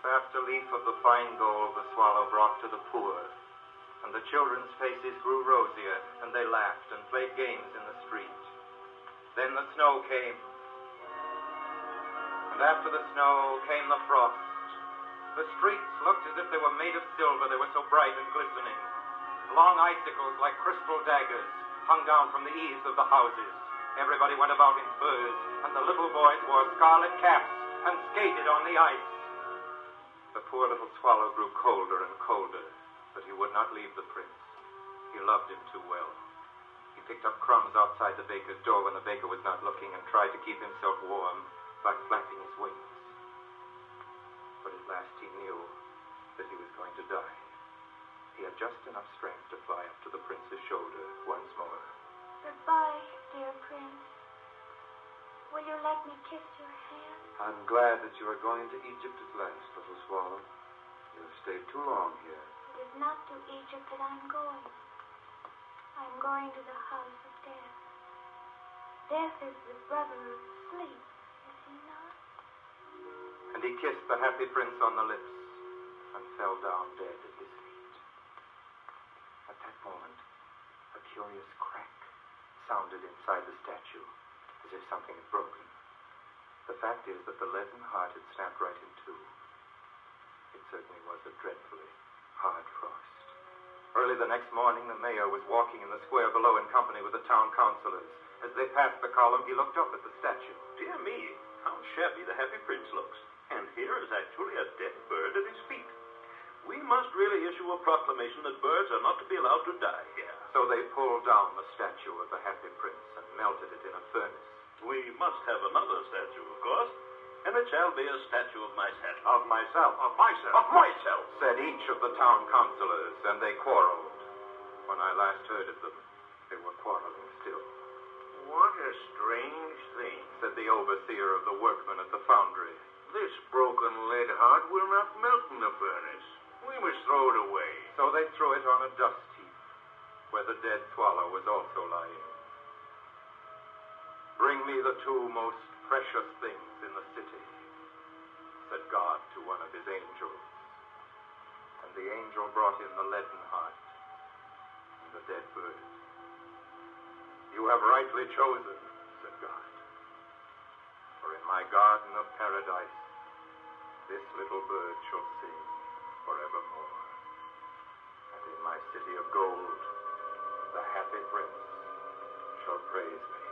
Fast a leaf of the fine gold the swallow brought to the poor, and the children's faces grew rosier, and they laughed and played games in the street. Then the snow came, and after the snow came the frost. The streets looked as if they were made of silver, they were so bright and glistening. Long icicles like crystal daggers hung down from the eaves of the houses. Everybody went about in furs, and the little boys wore scarlet caps and skated on the ice. The poor little swallow grew colder and colder, but he would not leave the prince. He loved him too well. He picked up crumbs outside the baker's door when the baker was not looking and tried to keep himself warm by flapping his wings. But at last he knew that he was going to die. He had just enough strength to fly up to the prince's shoulder once more. Goodbye, dear prince. Will you let me kiss your hand? I'm glad that you are going to Egypt at last, little swallow. You have stayed too long here. It is not to Egypt that I'm going. I'm going to the house of death. Death is the brother of sleep, is he not? And he kissed the happy prince on the lips and fell down dead at his feet. At that moment, a curious crack sounded inside the statue, as if something had broken. The fact is that the leaden heart had snapped right in two. It certainly was a dreadfully hard frost. Early the next morning, the mayor was walking in the square below in company with the town councilors. As they passed the column, he looked up at the statue. Dear me, how shabby the happy prince looks. And here is actually a dead bird at his feet. We must really issue a proclamation that birds are not to be allowed to die here. So they pulled down the statue of the happy prince and melted it in a furnace. We must have another statue, of course, and it shall be a statue of myself. Of myself. Of myself. Of myself. Said each of the town councilors, and they quarreled. When I last heard of them, they were quarreling still. What a strange thing, said the overseer of the workmen at the foundry. This broken lead heart will not melt in the furnace. We must throw it away. So they threw it on a dust heap, where the dead swallow was also lying. Bring me the two most precious things in the city, said God to one of his angels. And the angel brought in the leaden heart and the dead bird. You have rightly chosen, said God. For in my garden of paradise, this little bird shall sing forevermore. And in my city of gold, the happy prince shall praise me.